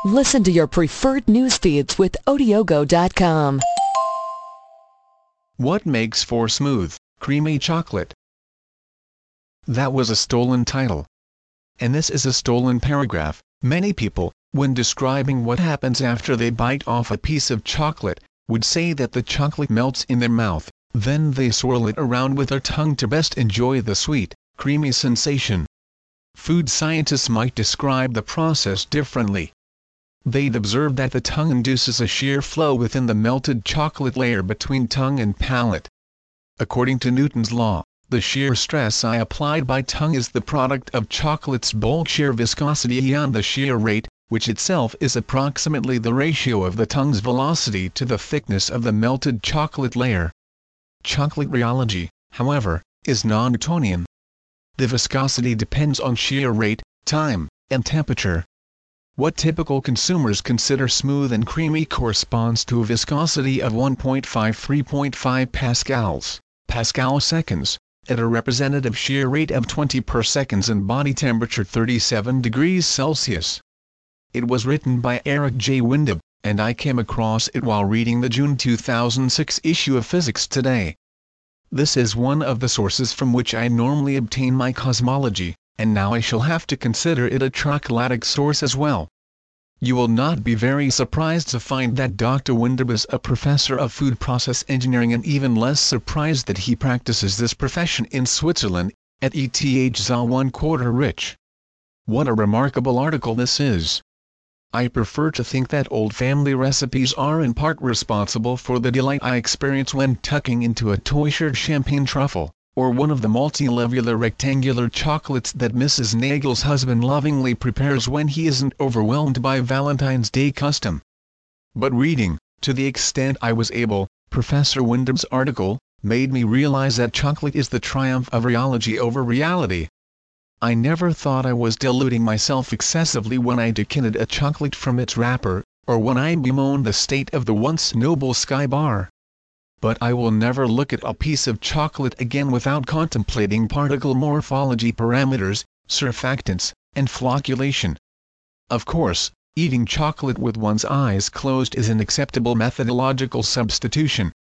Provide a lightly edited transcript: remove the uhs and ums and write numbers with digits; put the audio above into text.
Listen to your preferred news feeds with Odiogo.com. What makes for smooth, creamy chocolate? That was a stolen title. And this is a stolen paragraph. Many people, when describing what happens after they bite off a piece of chocolate, would say that the chocolate melts in their mouth, then they swirl it around with their tongue to best enjoy the sweet, creamy sensation. Food scientists might describe the process differently. They'd observe that the tongue induces a shear flow within the melted chocolate layer between tongue and palate. According to Newton's law, the shear stress I applied by tongue is the product of chocolate's bulk shear viscosity and the shear rate, which itself is approximately the ratio of the tongue's velocity to the thickness of the melted chocolate layer. Chocolate rheology, however, is non-Newtonian. The viscosity depends on shear rate, time, and temperature. What typical consumers consider smooth and creamy corresponds to a viscosity of 1.5–3.5 Pascal seconds, at a representative shear rate of 20 per seconds and body temperature 37 degrees Celsius. It was written by Eric J. Windham, and I came across it while reading the June 2006 issue of Physics Today. This is one of the sources from which I normally obtain my cosmology, and now I shall have to consider it a chocolatic source as well. You will not be very surprised to find that Dr. Windham is a professor of food process engineering, and even less surprised that he practices this profession in Switzerland, at ETH Zal 1/4 Rich. What a remarkable article this is. I prefer to think that old family recipes are in part responsible for the delight I experience when tucking into a toy-shirred champagne truffle, or one of the multilevular rectangular chocolates that Mrs. Nagel's husband lovingly prepares when he isn't overwhelmed by Valentine's Day custom. But reading, to the extent I was able, Professor Windham's article, made me realize that chocolate is the triumph of rheology over reality. I never thought I was deluding myself excessively when I decanted a chocolate from its wrapper, or when I bemoaned the state of the once noble Sky Bar. But I will never look at a piece of chocolate again without contemplating particle morphology parameters, surfactants, and flocculation. Of course, eating chocolate with one's eyes closed is an acceptable methodological substitution,